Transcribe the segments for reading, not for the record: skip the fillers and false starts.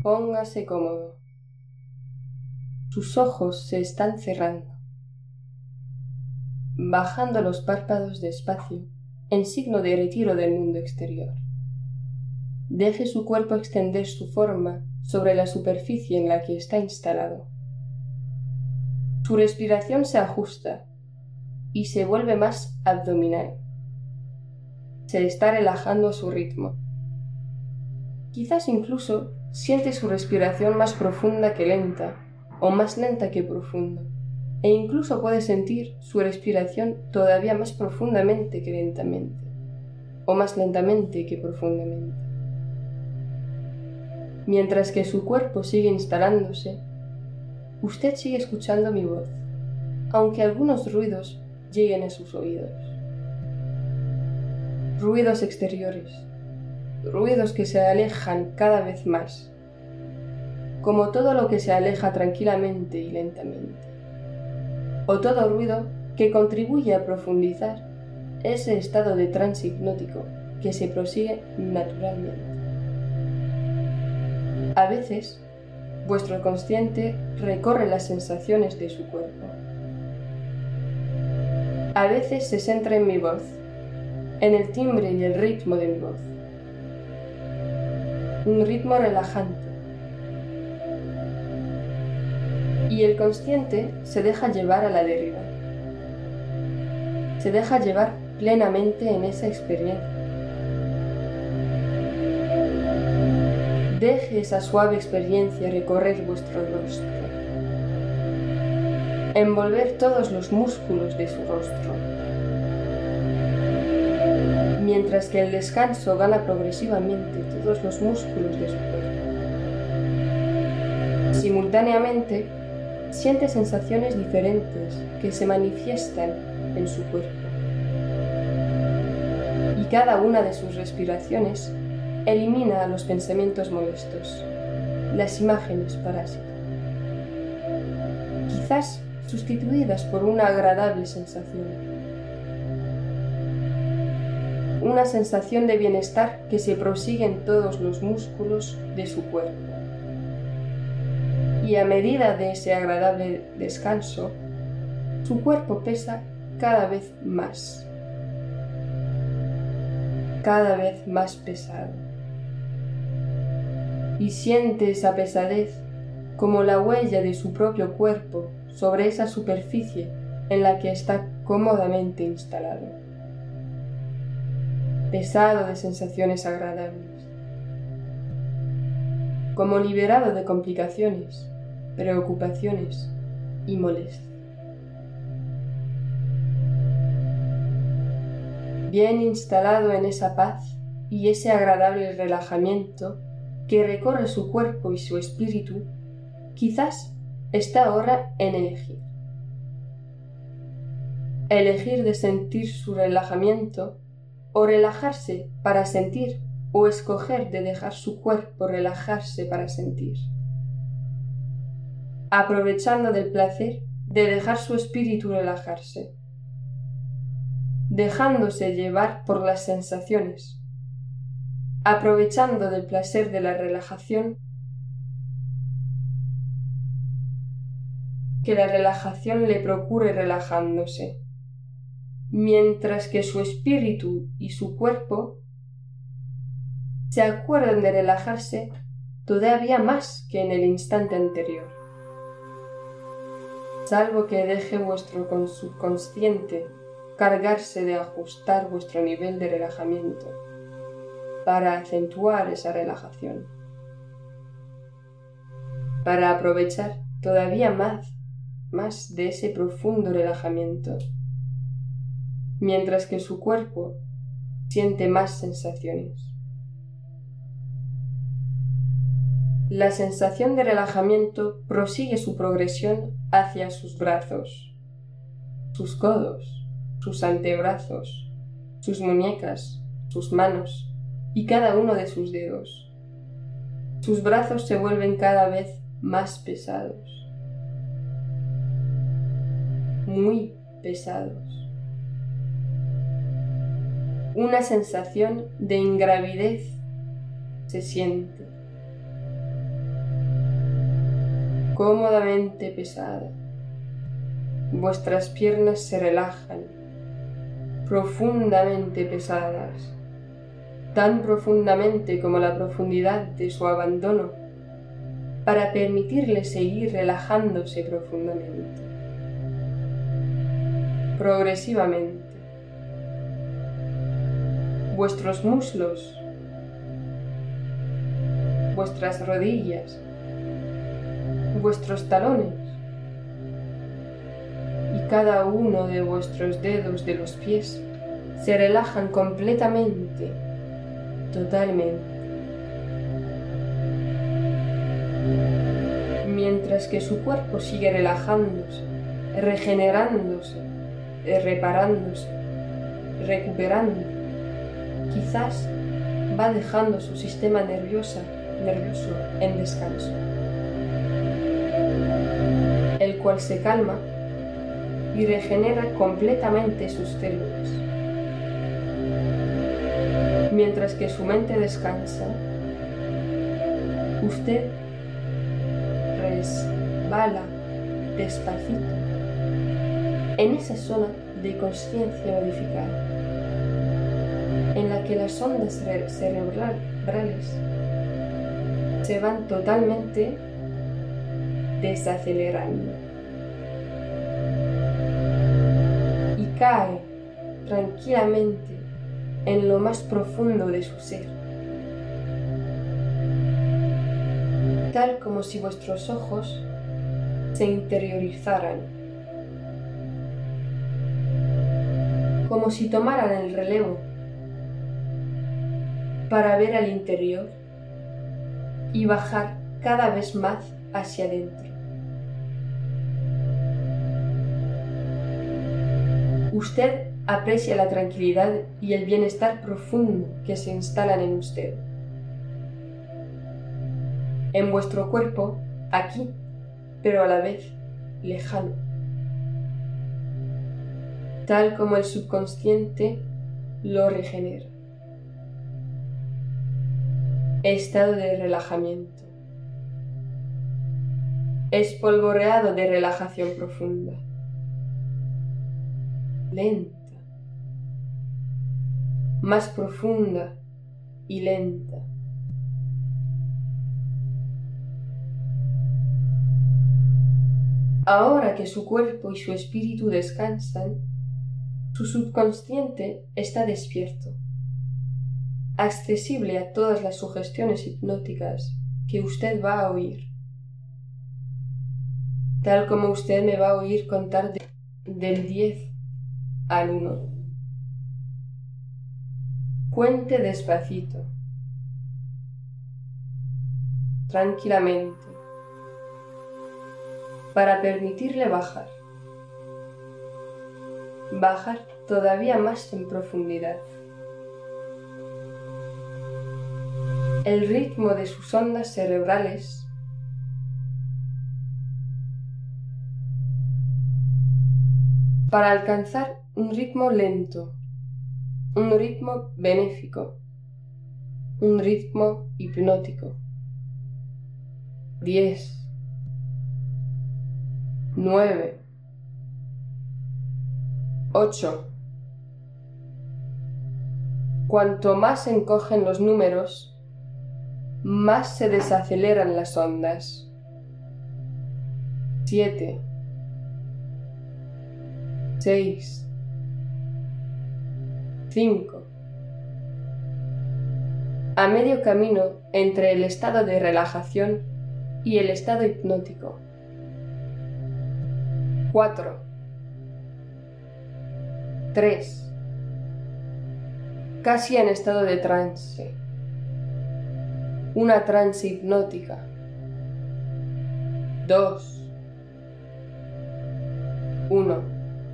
Póngase cómodo. Sus ojos se están cerrando, bajando los párpados despacio en signo de retiro del mundo exterior. Deje su cuerpo extender su forma sobre la superficie en la que está instalado. Su respiración se ajusta y se vuelve más abdominal. Se está relajando a su ritmo. Quizás incluso siente su respiración más profunda que lenta, o más lenta que profunda, e incluso puede sentir su respiración todavía más profundamente que lentamente, o más lentamente que profundamente. Mientras que su cuerpo sigue instalándose, usted sigue escuchando mi voz, aunque algunos ruidos lleguen a sus oídos. Ruidos exteriores, ruidos que se alejan cada vez más, como todo lo que se aleja tranquilamente y lentamente, o todo ruido que contribuye a profundizar ese estado de trance hipnótico que se prosigue naturalmente. A veces, vuestro consciente recorre las sensaciones de su cuerpo. A veces se centra en mi voz, en el timbre y el ritmo de mi voz. Un ritmo relajante. Y el consciente se deja llevar a la deriva. Se deja llevar plenamente en esa experiencia. Deje esa suave experiencia recorrer vuestro rostro, envolver todos los músculos de su rostro, mientras que el descanso gana progresivamente todos los músculos de su cuerpo. Simultáneamente, siente sensaciones diferentes que se manifiestan en su cuerpo. Y cada una de sus respiraciones elimina los pensamientos molestos, las imágenes parásitas, quizás sustituidas por una agradable sensación. Una sensación de bienestar que se prosigue en todos los músculos de su cuerpo. Y a medida de ese agradable descanso, su cuerpo pesa cada vez más pesado. Y siente esa pesadez como la huella de su propio cuerpo sobre esa superficie en la que está cómodamente instalado. Pesado de sensaciones agradables, como liberado de complicaciones, preocupaciones y molestias. Bien instalado en esa paz y ese agradable relajamiento que recorre su cuerpo y su espíritu, quizás está ahora en elegir. Elegir de sentir su relajamiento o relajarse para sentir, o escoger de dejar su cuerpo relajarse para sentir. Aprovechando del placer de dejar su espíritu relajarse, dejándose llevar por las sensaciones, aprovechando del placer de la relajación, que la relajación le procure relajándose, mientras que su espíritu y su cuerpo se acuerdan de relajarse todavía más que en el instante anterior, salvo que deje vuestro subconsciente cargarse de ajustar vuestro nivel de relajamiento para acentuar esa relajación, para aprovechar todavía más de ese profundo relajamiento, mientras que su cuerpo siente más sensaciones. La sensación de relajamiento prosigue su progresión hacia sus brazos, sus codos, sus antebrazos, sus muñecas, sus manos y cada uno de sus dedos. Sus brazos se vuelven cada vez más pesados, muy pesados. Una sensación de ingravidez se siente. cómodamente pesada. Vuestras piernas se relajan, profundamente pesadas, tan profundamente como la profundidad de su abandono, para permitirle seguir relajándose profundamente. Progresivamente, vuestros muslos, vuestras rodillas, vuestros talones y cada uno de vuestros dedos de los pies se relajan completamente, totalmente. Mientras que su cuerpo sigue relajándose, regenerándose, reparándose, recuperando, quizás va dejando su sistema nervioso en descanso, el cual se calma y regenera completamente sus células. Mientras que su mente descansa, usted resbala despacito en esa zona de conciencia modificada, en la que las ondas cerebrales se van totalmente desacelerando y cae tranquilamente en lo más profundo de su ser, tal como si vuestros ojos se interiorizaran, como si tomaran el relevo para ver al interior y bajar cada vez más hacia adentro. Usted aprecia la tranquilidad y el bienestar profundo que se instalan en usted, en vuestro cuerpo, aquí, pero a la vez lejano, tal como el subconsciente lo regenera. Estado de relajamiento. Espolvoreado de relajación profunda. Lenta. Más profunda y lenta. Ahora que su cuerpo y su espíritu descansan, su subconsciente está despierto, accesible a todas las sugestiones hipnóticas que usted va a oír, tal como usted me va a oír contar del 10 al 1. Cuente despacito, tranquilamente, para permitirle bajar todavía más en profundidad. El ritmo de sus ondas cerebrales para alcanzar un ritmo lento, un ritmo benéfico, un ritmo hipnótico. 10, 9, 8. Cuanto más se encogen los números, más se desaceleran las ondas. 7, 6, 5. A medio camino entre el estado de relajación y el estado hipnótico. 4, 3. Casi en estado de trance. Una trance hipnótica. 2, 1.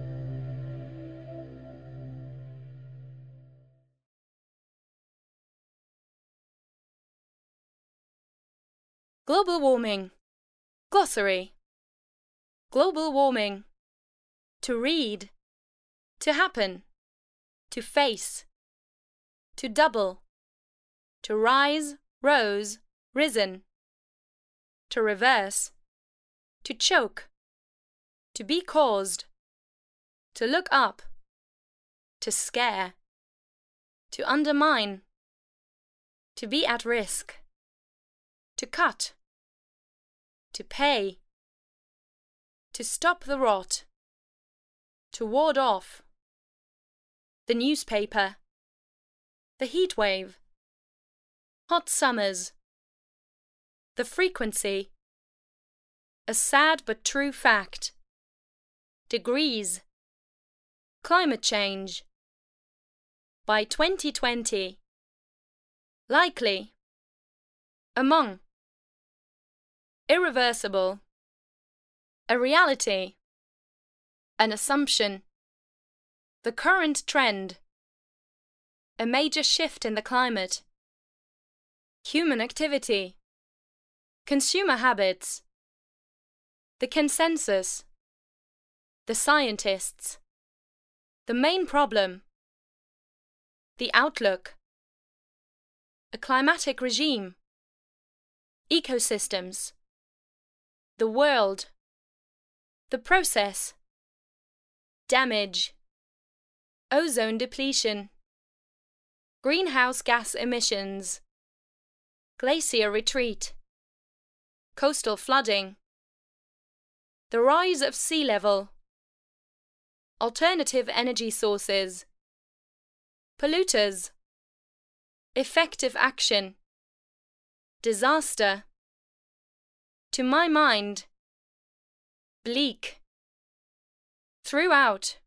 Global warming. Glossary. Global warming. To read. To happen. To face. To double. To rise, rose, risen. To reverse. to choke, to be caused, to look up, to scare, to undermine, to be at risk, to cut, to pay, to stop the rot, to ward off, the newspaper, the heat wave, hot summers, the frequency, a sad but true fact, degrees, climate change, by 2020, likely, among, irreversible, a reality, an assumption, the current trend, a major shift in the climate, human activity, consumer habits, the consensus, the scientists, the main problem, the outlook, a climatic regime, ecosystems, the world, the process, damage, ozone depletion, greenhouse gas emissions, glacier retreat, coastal flooding, the rise of sea level, alternative energy sources, polluters, effective action, disaster, to my mind, bleak, throughout,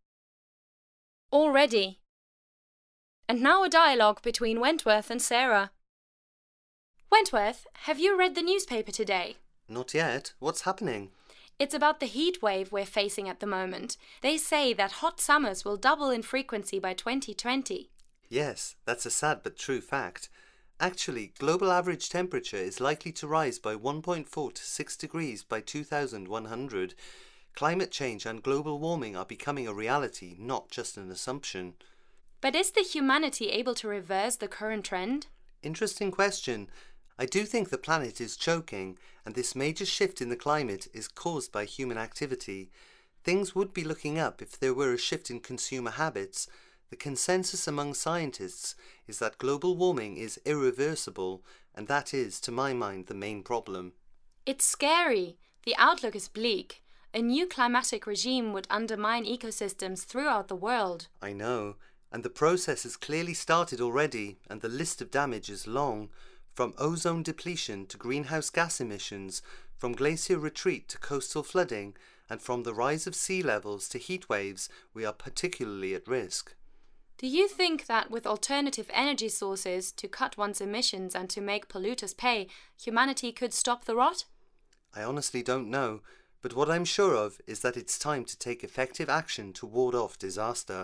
already. And now a dialogue between Wentworth and Sarah. Wentworth, have you read the newspaper today? Not yet. What's happening? It's about the heat wave we're facing at the moment. They say that hot summers will double in frequency by 2020. Yes, that's a sad but true fact. Actually, global average temperature is likely to rise by 1.4 to 6 degrees by 2100. Climate change and global warming are becoming a reality, not just an assumption. But is the humanity able to reverse the current trend? Interesting question. I do think the planet is choking, and this major shift in the climate is caused by human activity. Things would be looking up if there were a shift in consumer habits. The consensus among scientists is that global warming is irreversible, and that is, to my mind, the main problem. It's scary. The outlook is bleak. A new climatic regime would undermine ecosystems throughout the world. I know, and the process has clearly started already, and the list of damage is long. From ozone depletion to greenhouse gas emissions, from glacier retreat to coastal flooding, and from the rise of sea levels to heat waves, we are particularly at risk. Do you think that with alternative energy sources to cut one's emissions and to make polluters pay, humanity could stop the rot? I honestly don't know, but what I'm sure of is that it's time to take effective action to ward off disaster.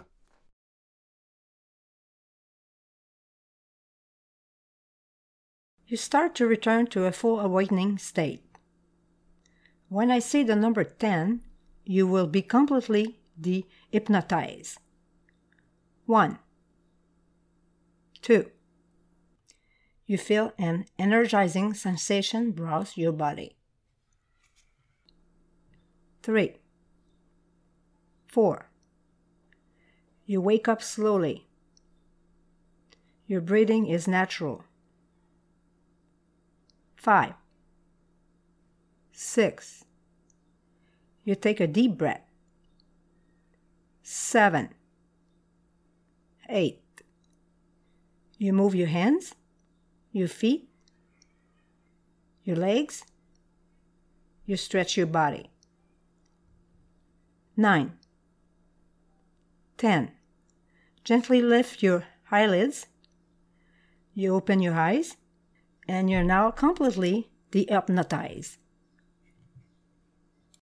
You start to return to a full awakening state. When I say the number 10, you will be completely de-hypnotized. 1, 2. You feel an energizing sensation browse your body. 3, 4. You wake up slowly. Your breathing is natural. 5, 6. You take a deep breath. 7, 8. You move your hands, your feet, your legs. You stretch your body. 9, 10. Gently lift your eyelids. You open your eyes, and you're now completely de-hypnotized.